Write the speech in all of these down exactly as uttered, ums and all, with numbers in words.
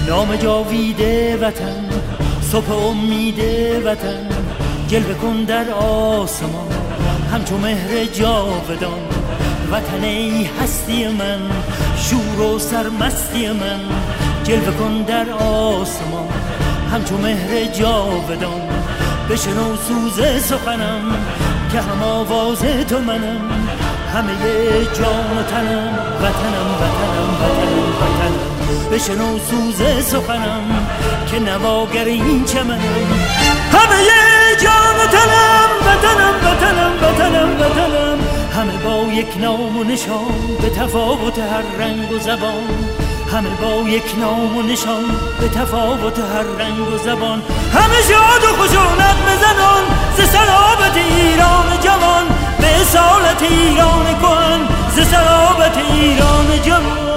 نام جاویده وطن، صبح امید وطن، جلوه کن در آسمان همچو مهر جاودان. وطن ای هستی من، شور و سرمستی من، جلوه کن در آسمان همچو مهر جاودان. بشنو سوز سخنم که هم آواز تو منم، همه جان و تنم وطنم وطنم وطنم وطنم. بشنو سوز سخنم که نواگر این چمنم، همه جان و تنم وطنم وطنم وطنم وطنم. همه با یک نام و نشان به تفاوت هر رنگ و زبان، همه با یک نام و نشان به تفاوت هر رنگ و زبان. همه شاد و خشونت بزنان ز سرابت ایران جوان، به اصالت ایران کهن ز سرابت ایران جوان.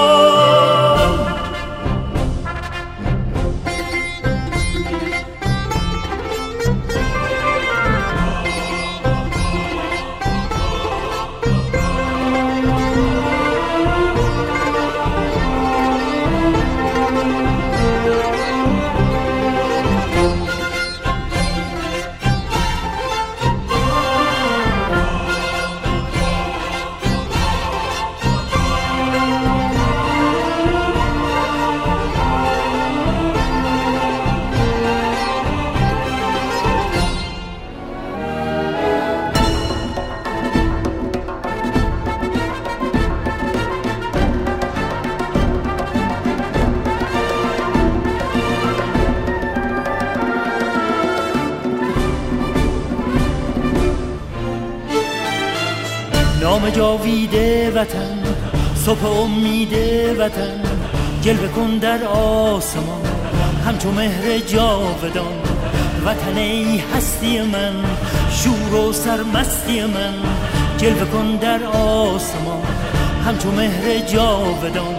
نام جاویده وطن، صبح امید وطن، جلوه کن در آسمان همچو مهر جاودان. وطن ای هستی من، شور و سرمستی من، جلوه کن در آسمان همچو مهر جاودان.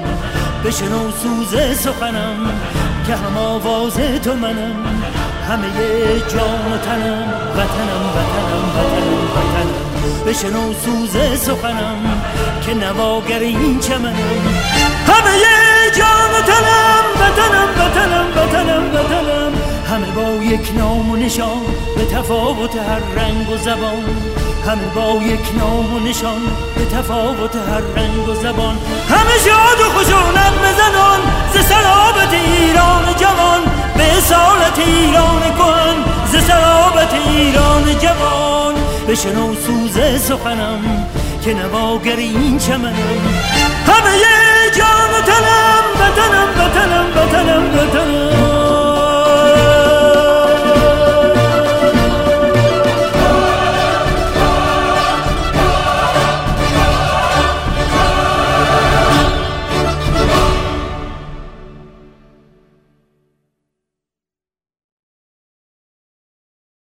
بشنو سوز سخنم که هم آواز تو منم، همه جان و تنم وطنم وطنم وطنم وطنم. بشنو سوز سخنم که نواگر این چمنم، همه جان و تنم وطنم وطنم وطنم وطنم. همه با یک نام و نشان به تفاوت هر رنگ و زبان، همه با یک نام و نشان به تفاوت هر رنگ و زبان. همه شاد و خشونت بزنان ز سرابت ایران جوان، به اصالت ایران کهن ز سرابت ایران جوان. بشنو سوز سخنم که نواگر این چمنم، همه جان و تنم وطنم وطنم وطنم وطنم.